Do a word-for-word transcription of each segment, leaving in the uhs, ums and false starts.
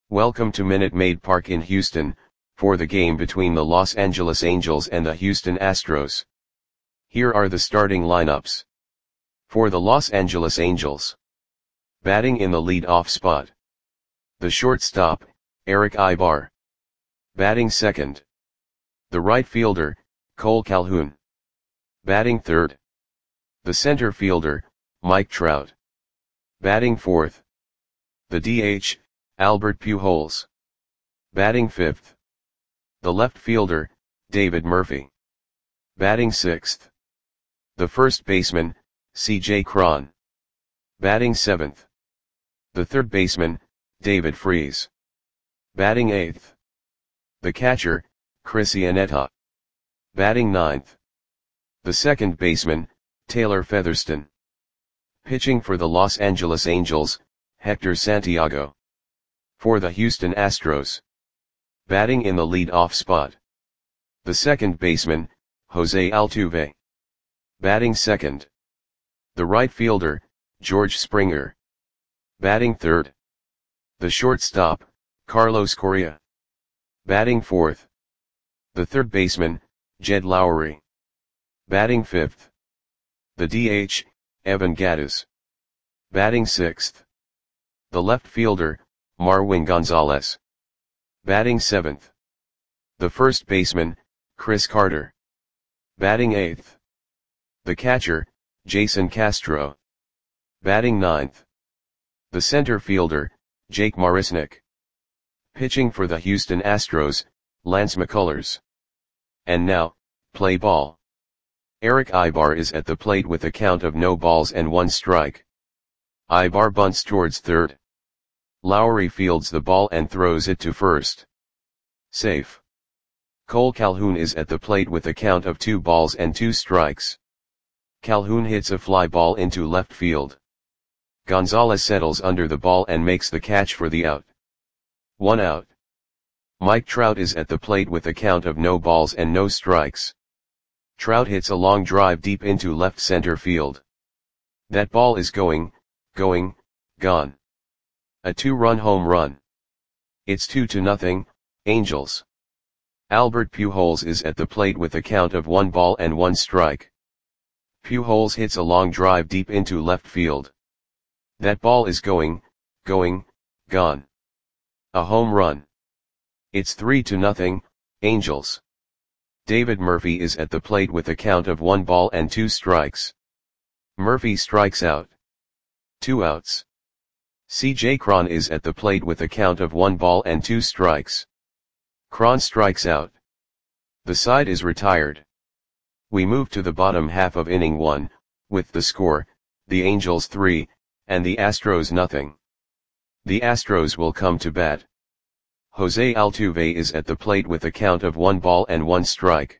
Welcome to Minute Maid Park in Houston, for the game between the Los Angeles Angels and the Houston Astros. Here are the starting lineups. For the Los Angeles Angels. Batting in the lead-off spot. The shortstop, Erick Aybar. Batting second. The right fielder, Cole Calhoun. Batting third. The center fielder, Mike Trout. Batting fourth. The D H, Albert Pujols. Batting fifth. The left fielder, David Murphy. Batting sixth. The first baseman, C J Cron. Batting seventh. The third baseman, David Freese. Batting eighth. The catcher, Chris Iannetta. Batting ninth. The second baseman, Taylor Featherston. Pitching for the Los Angeles Angels, Hector Santiago. For the Houston Astros. Batting in the lead-off spot. The second baseman, Jose Altuve. Batting second. The right fielder, George Springer. Batting third. The shortstop, Carlos Correa. Batting fourth. The third baseman, Jed Lowrie. Batting fifth. The D H, Evan Gattis. Batting sixth. The left fielder, Marwin Gonzalez. Batting seventh. The first baseman, Chris Carter. Batting eighth. The catcher, Jason Castro. Batting ninth. The center fielder, Jake Marisnick. Pitching for the Houston Astros, Lance McCullers. And now, play ball. Erick Aybar is at the plate with a count of no balls and one strike. Aybar bunts towards third. Lowrie fields the ball and throws it to first. Safe. Cole Calhoun is at the plate with a count of two balls and two strikes. Calhoun hits a fly ball into left field. Gonzalez settles under the ball and makes the catch for the out. One out. Mike Trout is at the plate with a count of no balls and no strikes. Trout hits a long drive deep into left center field. That ball is going, going, gone. A two-run home run. It's two to nothing, Angels. Albert Pujols is at the plate with a count of one ball and one strike. Pujols hits a long drive deep into left field. That ball is going, going, gone. A home run. It's three to nothing, Angels. David Murphy is at the plate with a count of one ball and two strikes. Murphy strikes out. Two outs. C J Cron is at the plate with a count of one ball and two strikes. Cron strikes out. The side is retired. We move to the bottom half of inning one, with the score, the Angels three, and the Astros nothing. The Astros will come to bat. Jose Altuve is at the plate with a count of one ball and one strike.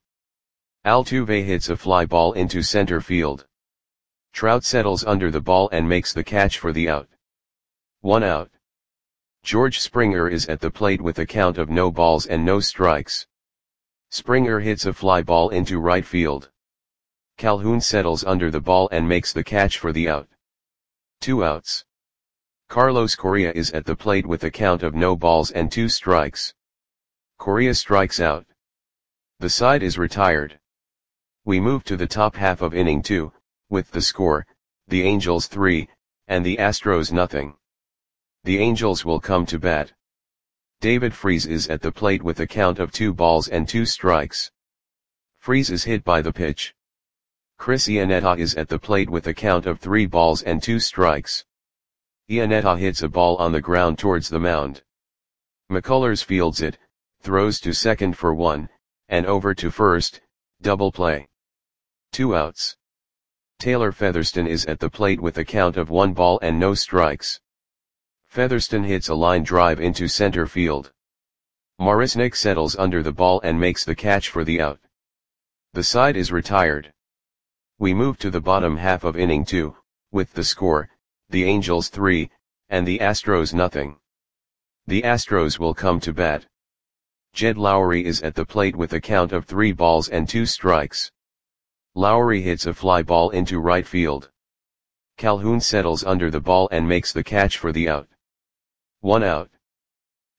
Altuve hits a fly ball into center field. Trout settles under the ball and makes the catch for the out. One out. George Springer is at the plate with a count of no balls and no strikes. Springer hits a fly ball into right field. Calhoun settles under the ball and makes the catch for the out. Two outs. Carlos Correa is at the plate with a count of no balls and two strikes. Correa strikes out. The side is retired. We move to the top half of inning two, with the score, the Angels three, and the Astros nothing. The Angels will come to bat. David Freese is at the plate with a count of two balls and two strikes. Freese is hit by the pitch. Chris Iannetta is at the plate with a count of three balls and two strikes. Iannetta hits a ball on the ground towards the mound. McCullers fields it, throws to second for one, and over to first, double play. Two outs. Taylor Featherston is at the plate with a count of one ball and no strikes. Featherston hits a line drive into center field. Marisnick settles under the ball and makes the catch for the out. The side is retired. We move to the bottom half of inning two, with the score, the Angels three, and the Astros nothing. The Astros will come to bat. Jed Lowrie is at the plate with a count of three balls and two strikes. Lowrie hits a fly ball into right field. Calhoun settles under the ball and makes the catch for the out. One out.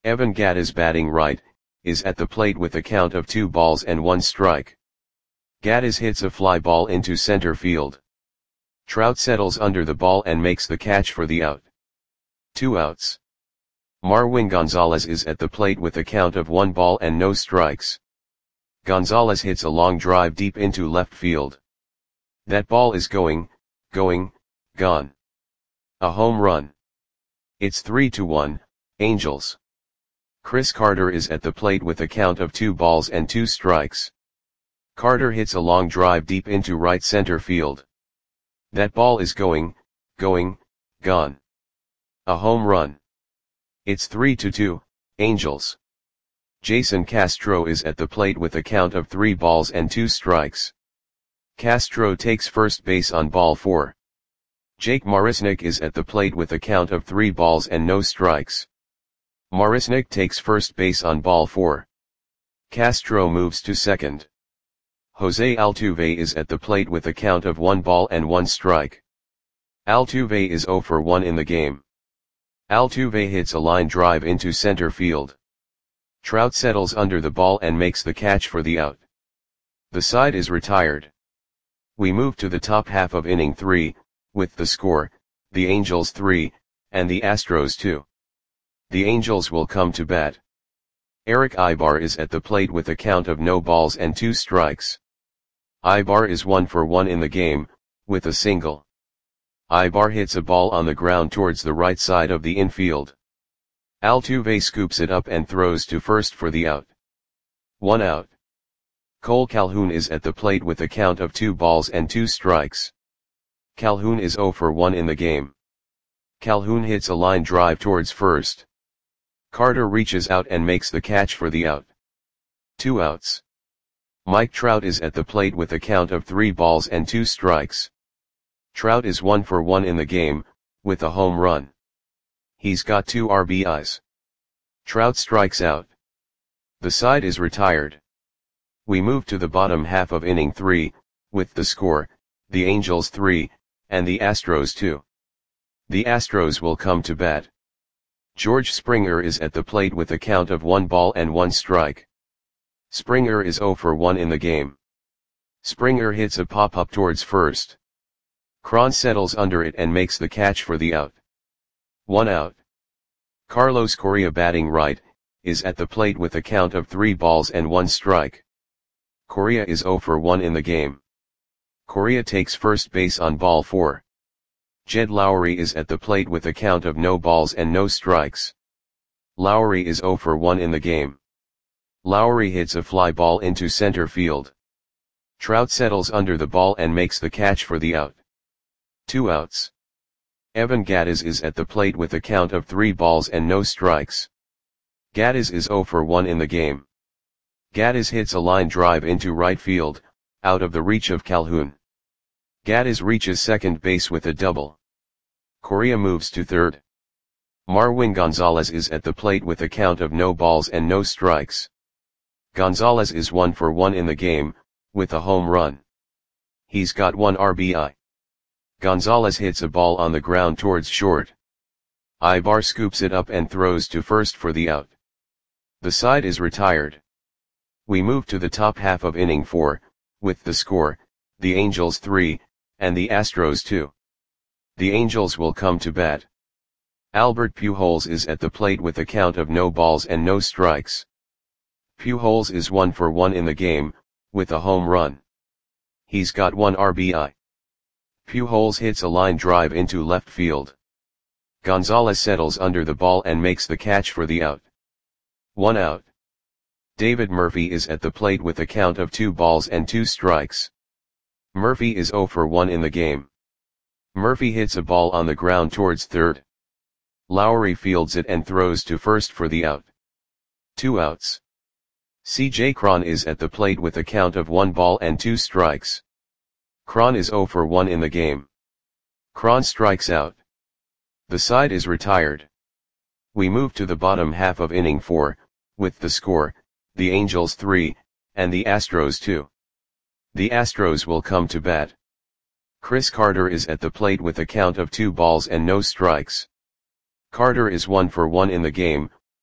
Evan Gattis batting right, is at the plate with a count of two balls and one strike. Gattis hits a fly ball into center field. Trout settles under the ball and makes the catch for the out. Two outs. Marwin Gonzalez is at the plate with a count of one ball and no strikes. Gonzalez hits a long drive deep into left field. That ball is going, going, gone. A home run. It's three to one, Angels. Chris Carter is at the plate with a count of two balls and two strikes. Carter hits a long drive deep into right center field. That ball is going, going, gone. A home run. It's three to two, Angels. Jason Castro is at the plate with a count of three balls and two strikes. Castro takes first base on ball four. Jake Marisnick is at the plate with a count of three balls and no strikes. Marisnick takes first base on ball four. Castro moves to second. Jose Altuve is at the plate with a count of one ball and one strike. Altuve is zero for one in the game. Altuve hits a line drive into center field. Trout settles under the ball and makes the catch for the out. The side is retired. We move to the top half of inning three, with the score, the Angels three, and the Astros two. The Angels will come to bat. Erick Aybar is at the plate with a count of no balls and two strikes. Aybar is one for one in the game, with a single. Aybar hits a ball on the ground towards the right side of the infield. Altuve scoops it up and throws to first for the out. One out. Cole Calhoun is at the plate with a count of two balls and two strikes. Calhoun is zero for one in the game. Calhoun hits a line drive towards first. Carter reaches out and makes the catch for the out. Two outs. Mike Trout is at the plate with a count of three balls and two strikes. Trout is one for one in the game, with a home run. He's got two R B Is. Trout strikes out. The side is retired. We move to the bottom half of inning three, with the score, the Angels three, and the Astros two. The Astros will come to bat. George Springer is at the plate with a count of one ball and one strike. Springer is zero for one in the game. Springer hits a pop-up towards first. Cron settles under it and makes the catch for the out. One out. Carlos Correa batting right, is at the plate with a count of three balls and one strike. Correa is zero for one in the game. Correa takes first base on ball four. Jed Lowry is at the plate with a count of no balls and no strikes. Lowry is zero for one in the game. Lowry hits a fly ball into center field. Trout settles under the ball and makes the catch for the out. Two outs. Evan Gattis is at the plate with a count of three balls and no strikes. Gattis is zero for one in the game. Gattis hits a line drive into right field, out of the reach of Calhoun. Gattis reaches second base with a double. Correa moves to third. Marwin Gonzalez is at the plate with a count of no balls and no strikes. Gonzalez is one for one in the game, with a home run. He's got one R B I. Gonzalez hits a ball on the ground towards short. Aybar scoops it up and throws to first for the out. The side is retired. We move to the top half of inning four, with the score, the Angels three, and the Astros two. The Angels will come to bat. Albert Pujols is at the plate with a count of no balls and no strikes. Pujols is one for one in the game, with a home run. He's got one R B I. Pujols hits a line drive into left field. Gonzalez settles under the ball and makes the catch for the out. One out. David Murphy is at the plate with a count of two balls and two strikes. Murphy is zero for one in the game. Murphy hits a ball on the ground towards third. Lowry fields it and throws to first for the out. Two outs. C J Cron is at the plate with a count of one ball and two strikes. Cron is zero for one in the game. Cron strikes out. The side is retired. We move to the bottom half of inning four, with the score, the Angels three, and the Astros two. The Astros will come to bat. Chris Carter is at the plate with a count of two balls and no strikes. Carter is one for one in the game,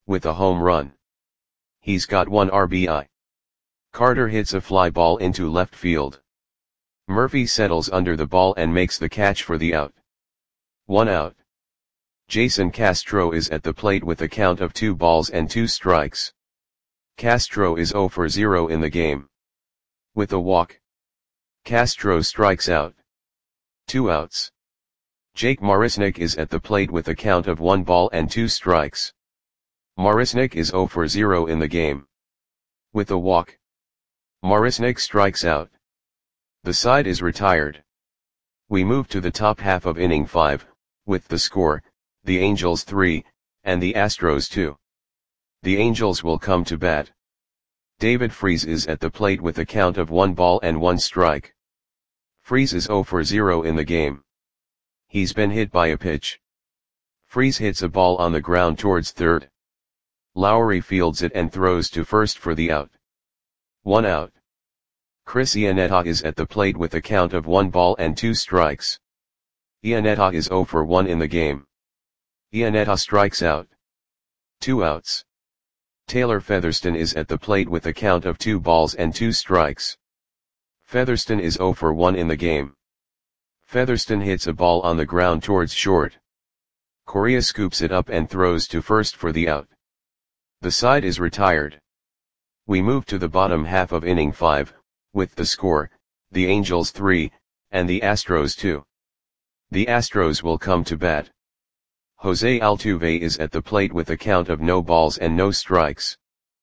with a home run. He's got one R B I. Carter hits a fly ball into left field. Murphy settles under the ball and makes the catch for the out. One out. Jason Castro is at the plate with a count of two balls and two strikes. Castro is zero for zero in the game. With a walk, Castro strikes out. Two outs. Jake Marisnick is at the plate with a count of one ball and two strikes. Marisnick is zero for zero in the game. With a walk, Marisnick strikes out. The side is retired. We move to the top half of inning five, with the score, the Angels three, and the Astros two. The Angels will come to bat. David Freese is at the plate with a count of one ball and one strike. Freese is zero for zero in the game. He's been hit by a pitch. Freese hits a ball on the ground towards third. Lowry fields it and throws to first for the out. One out. Chris Iannetta is at the plate with a count of one ball and two strikes. Iannetta is zero for one in the game. Iannetta strikes out. Two outs. Taylor Featherston is at the plate with a count of two balls and two strikes. Featherston is zero for one in the game. Featherston hits a ball on the ground towards short. Correa scoops it up and throws to first for the out. The side is retired. We move to the bottom half of inning five, with the score, the Angels three, and the Astros two. The Astros will come to bat. Jose Altuve is at the plate with a count of no balls and no strikes.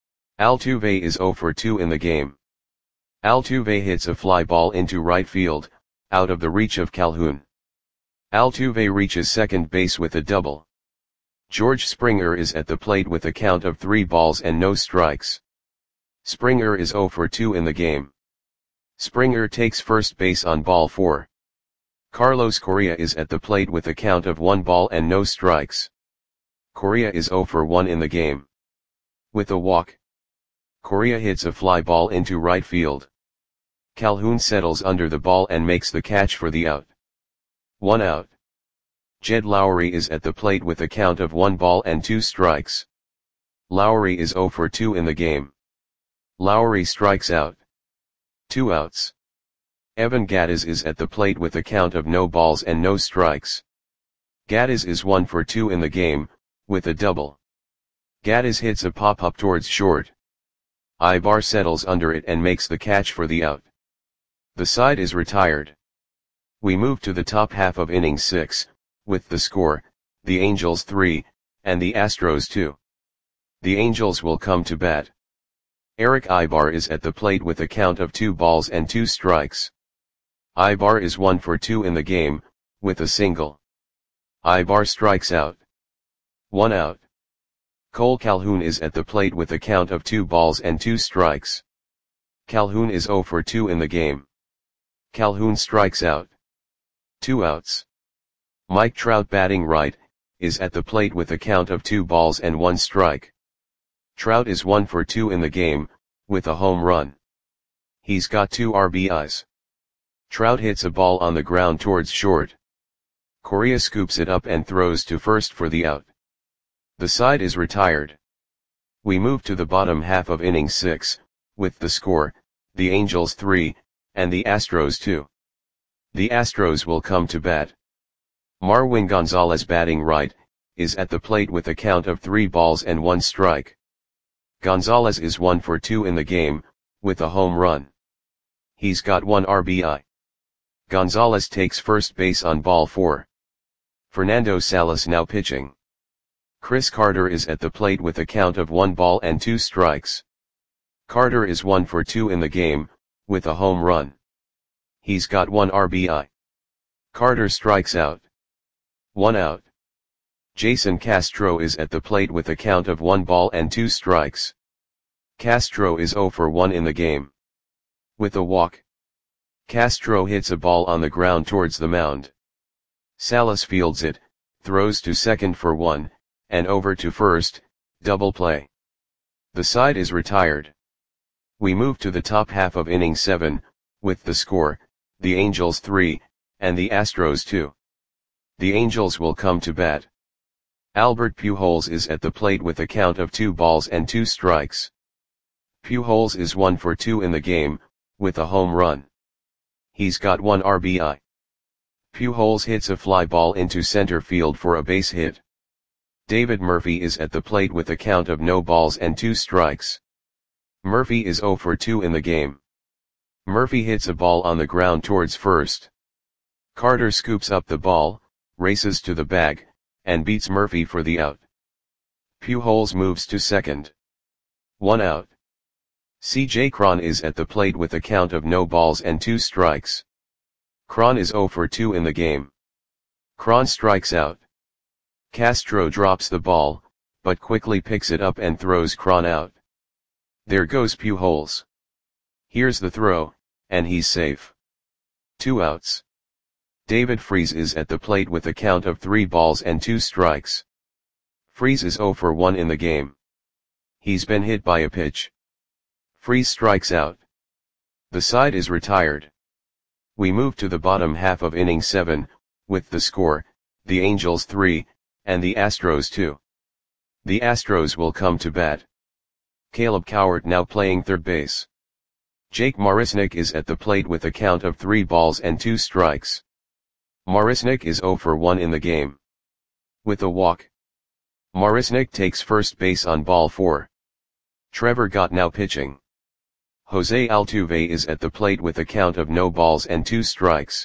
Altuve is zero for two in the game. Altuve hits a fly ball into right field, out of the reach of Calhoun. Altuve reaches second base with a double. George Springer is at the plate with a count of three balls and no strikes. Springer is zero for two in the game. Springer takes first base on ball four. Carlos Correa is at the plate with a count of one ball and no strikes. Correa is zero for one in the game. With a walk, Correa hits a fly ball into right field. Calhoun settles under the ball and makes the catch for the out. One out. Jed Lowry is at the plate with a count of one ball and two strikes. Lowry is zero for two in the game. Lowry strikes out. Two outs. Evan Gattis is at the plate with a count of no balls and no strikes. Gattis is one for two in the game, with a double. Gattis hits a pop-up towards short. Ibar settles under it and makes the catch for the out. The side is retired. We move to the top half of inning six, with the score, the Angels three, and the Astros two. The Angels will come to bat. Eric Ibar is at the plate with a count of two balls and two strikes. Ibar is one for two in the game, with a single. Ibar strikes out. One out. Cole Calhoun is at the plate with a count of two balls and two strikes. Calhoun is zero for two in the game. Calhoun strikes out. Two outs. Mike Trout, batting right, is at the plate with a count of two balls and one strike. Trout is one for two in the game, with a home run. He's got two R B Is. Trout hits a ball on the ground towards short. Correa scoops it up and throws to first for the out. The side is retired. We move to the bottom half of inning six, with the score, the Angels three, and the Astros two. The Astros will come to bat. Marwin Gonzalez, batting right, is at the plate with a count of three balls and one strike. Gonzalez is one for two in the game, with a home run. He's got one R B I. Gonzalez takes first base on ball four. Fernando Salas now pitching. Chris Carter is at the plate with a count of one ball and two strikes. Carter is one for two in the game, with a home run. He's got one R B I. Carter strikes out. One out. Jason Castro is at the plate with a count of one ball and two strikes. Castro is zero for one in the game. With a walk, Castro hits a ball on the ground towards the mound. Salas fields it, throws to second for one, and over to first, double play. The side is retired. We move to the top half of inning seven, with the score, the Angels three, and the Astros two. The Angels will come to bat. Albert Pujols is at the plate with a count of two balls and two strikes. Pujols is one for two in the game, with a home run. He's got one R B I. Pujols hits a fly ball into center field for a base hit. David Murphy is at the plate with a count of no balls and two strikes. Murphy is zero for two in the game. Murphy hits a ball on the ground towards first. Carter scoops up the ball, races to the bag, and beats Murphy for the out. Pujols moves to second. One out. C J Cron is at the plate with a count of no balls and two strikes. Cron is zero for two in the game. Cron strikes out. Castro drops the ball, but quickly picks it up and throws Cron out. There goes Pujols. Here's the throw, and he's safe. Two outs. David Freese is at the plate with a count of three balls and two strikes. Freese is zero for one in the game. He's been hit by a pitch. Freese strikes out. The side is retired. We move to the bottom half of inning seven, with the score, the Angels three, and the Astros two. The Astros will come to bat. Caleb Cowart now playing third base. Jake Marisnick is at the plate with a count of three balls and two strikes. Marisnick is zero for one in the game. With a walk. Marisnick takes first base on ball four. Trevor Gott now pitching. Jose Altuve is at the plate with a count of no balls and two strikes.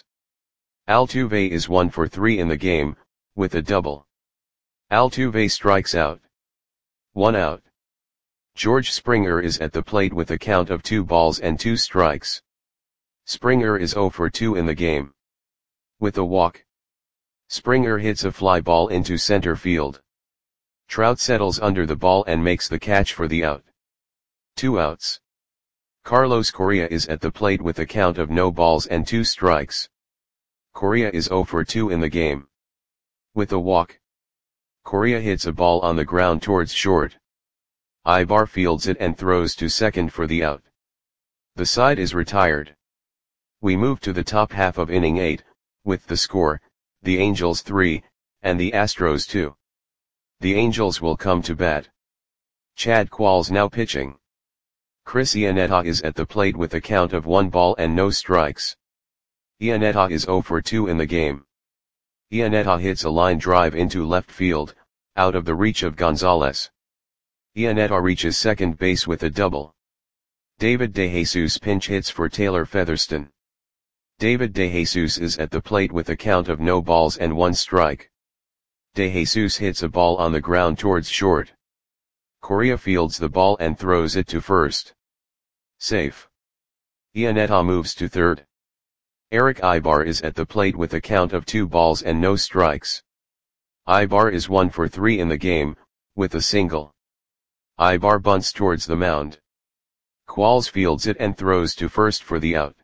Altuve is one for three in the game, with a double. Altuve strikes out. One out. George Springer is at the plate with a count of two balls and two strikes. Springer is zero for two in the game. With a walk. Springer hits a fly ball into center field. Trout settles under the ball and makes the catch for the out. Two outs. Carlos Correa is at the plate with a count of no balls and two strikes. Correa is zero for two in the game. With a walk. Correa hits a ball on the ground towards short. Ibar fields it and throws to second for the out. The side is retired. We move to the top half of inning eight, with the score, the Angels three, and the Astros two. The Angels will come to bat. Chad Qualls now pitching. Chris Iannetta is at the plate with a count of one ball and no strikes. Iannetta is zero for two in the game. Iannetta hits a line drive into left field, out of the reach of Gonzalez. Iannetta reaches second base with a double. David DeJesus pinch hits for Taylor Featherston. David DeJesus is at the plate with a count of no balls and one strike. DeJesus hits a ball on the ground towards short. Correa fields the ball and throws it to first. Safe. Iannetta moves to third. Eric Ibar is at the plate with a count of two balls and no strikes. Ibar is one for three in the game, with a single. Ibar bunts towards the mound. Qualls fields it and throws to first for the out.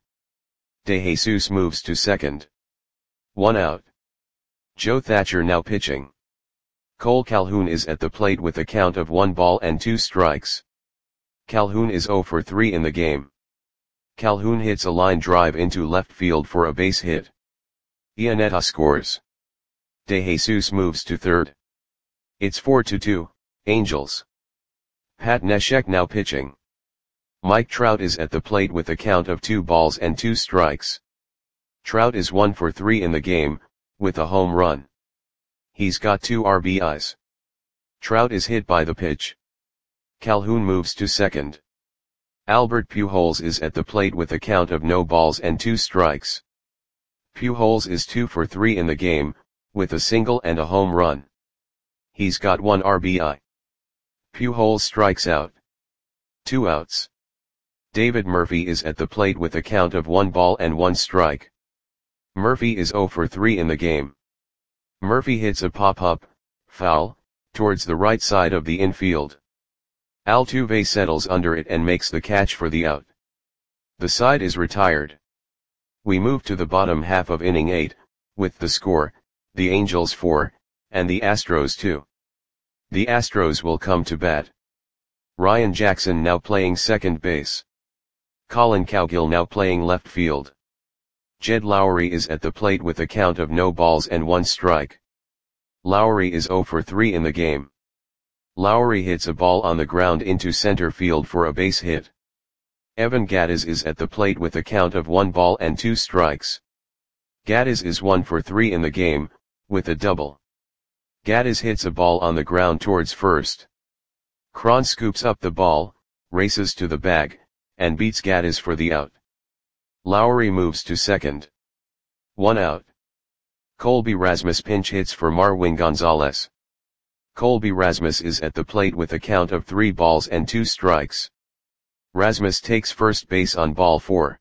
DeJesus moves to second. One out. Joe Thatcher now pitching. Cole Calhoun is at the plate with a count of one ball and two strikes. Calhoun is zero for three in the game. Calhoun hits a line drive into left field for a base hit. Iannetta scores. DeJesus moves to third. It's four to two, Angels. Pat Neshek now pitching. Mike Trout is at the plate with a count of two balls and two strikes. Trout is one for three in the game, with a home run. He's got two R B Is. Trout is hit by the pitch. Calhoun moves to second. Albert Pujols is at the plate with a count of no balls and two strikes. Pujols is two for three in the game, with a single and a home run. He's got one R B I. Pujols strikes out. Two outs. David Murphy is at the plate with a count of one ball and one strike. Murphy is zero for three in the game. Murphy hits a pop-up, foul, towards the right side of the infield. Altuve settles under it and makes the catch for the out. The side is retired. We move to the bottom half of inning eight, with the score, the Angels four, and the Astros two. The Astros will come to bat. Ryan Jackson now playing second base. Colin Cowgill now playing left field. Jed Lowry is at the plate with a count of no balls and one strike. Lowry is zero for three in the game. Lowry hits a ball on the ground into center field for a base hit. Evan Gattis is at the plate with a count of one ball and two strikes. Gattis is one for three in the game, with a double. Gattis hits a ball on the ground towards first. Cron scoops up the ball, races to the bag, and beats Gattis for the out. Lowry moves to second. One out. Colby Rasmus pinch hits for Marwin Gonzalez. Colby Rasmus is at the plate with a count of three balls and two strikes. Rasmus takes first base on ball four.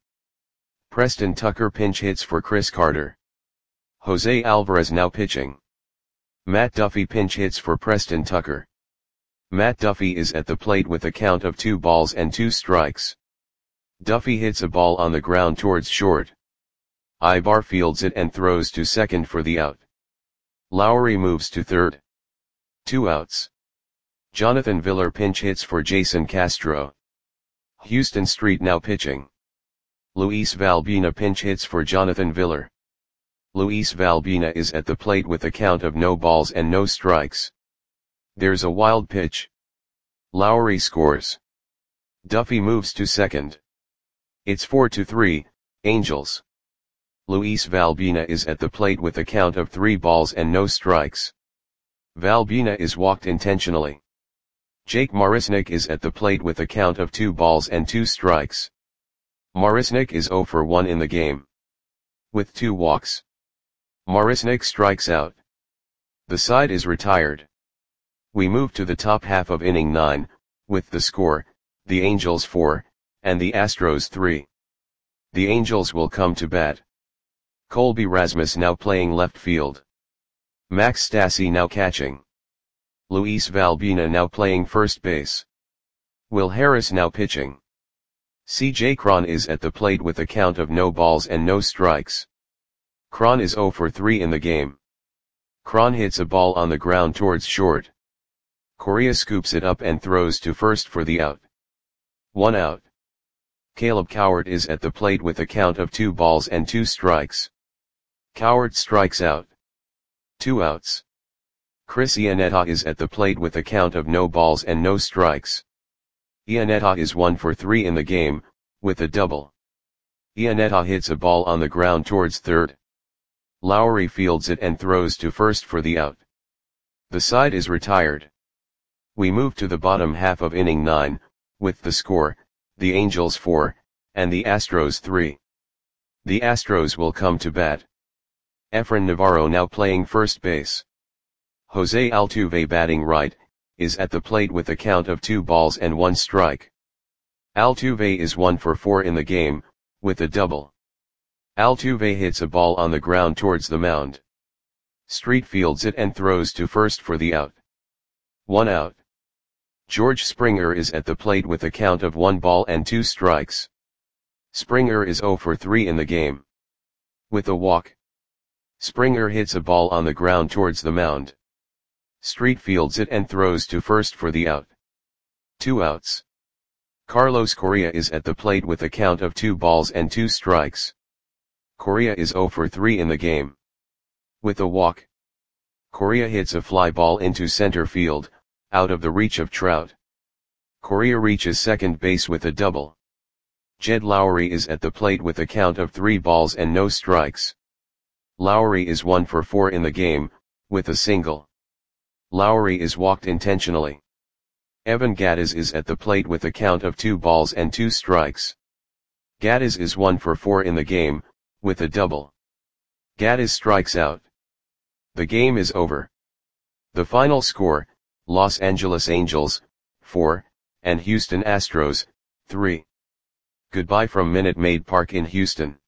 Preston Tucker pinch hits for Chris Carter. Jose Alvarez now pitching. Matt Duffy pinch hits for Preston Tucker. Matt Duffy is at the plate with a count of two balls and two strikes. Duffy hits a ball on the ground towards short. Ibar fields it and throws to second for the out. Lowry moves to third. Two outs. Jonathan Villar pinch hits for Jason Castro. Houston Street now pitching. Luis Valbina pinch hits for Jonathan Villar. Luis Valbina is at the plate with a count of no balls and no strikes. There's a wild pitch. Lowry scores. Duffy moves to second. It's four to three, Angels. Luis Valbina is at the plate with a count of three balls and no strikes. Valbina is walked intentionally. Jake Marisnick is at the plate with a count of two balls and two strikes. Marisnick is zero for one in the game. With two walks. Marisnick strikes out. The side is retired. We move to the top half of inning nine, with the score, the Angels four, and the Astros three. The Angels will come to bat. Colby Rasmus now playing left field. Max Stassi now catching. Luis Valbina now playing first base. Will Harris now pitching. C J Cron is at the plate with a count of no balls and no strikes. Cron is zero for three in the game. Cron hits a ball on the ground towards short. Correa scoops it up and throws to first for the out. One out. Caleb Cowart is at the plate with a count of two balls and two strikes. Cowart strikes out. Two outs. Chris Iannetta is at the plate with a count of no balls and no strikes. Iannetta is one for three in the game, with a double. Iannetta hits a ball on the ground towards third. Lowry fields it and throws to first for the out. The side is retired. We move to the bottom half of inning nine, with the score, the Angels four, and the Astros three. The Astros will come to bat. Efrain Navarro now playing first base. Jose Altuve batting right, is at the plate with a count of two balls and one strike. Altuve is one for four in the game, with a double. Altuve hits a ball on the ground towards the mound. Street fields it and throws to first for the out. One out. George Springer is at the plate with a count of one ball and two strikes. Springer is zero for three in the game. With a walk. Springer hits a ball on the ground towards the mound. Street fields it and throws to first for the out. Two outs. Carlos Correa is at the plate with a count of two balls and two strikes. Correa is zero for three in the game. With a walk. Correa hits a fly ball into center field, out of the reach of Trout. Correa reaches second base with a double. Jed Lowry is at the plate with a count of three balls and no strikes. Lowry is one for four in the game, with a single. Lowry is walked intentionally. Evan Gattis is at the plate with a count of two balls and two strikes. Gattis is one for four in the game, with a double. Gattis strikes out. The game is over. The final score, Los Angeles Angels, four, and Houston Astros, three. Goodbye from Minute Maid Park in Houston.